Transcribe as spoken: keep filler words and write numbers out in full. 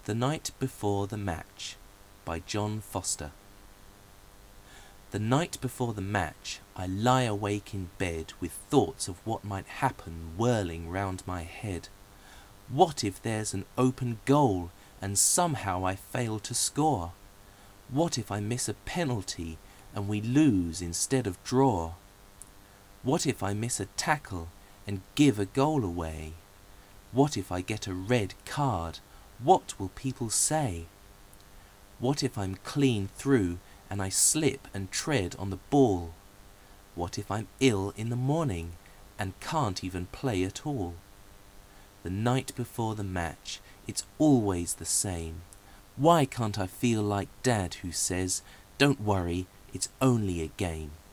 The Night Before the Match by John Foster. The night before the match, I lie awake in bed with thoughts of what might happen whirling round my head. What if there's an open goal and somehow I fail to score? What if I miss a penalty and we lose instead of draw? What if I miss a tackle and give a goal away? What if I get a red card? What will people say? What if I'm clean through and I slip and tread on the ball? What if I'm ill in the morning and can't even play at all? The night before the match, it's always the same. Why can't I feel like Dad who says, "Don't worry, it's only a game"?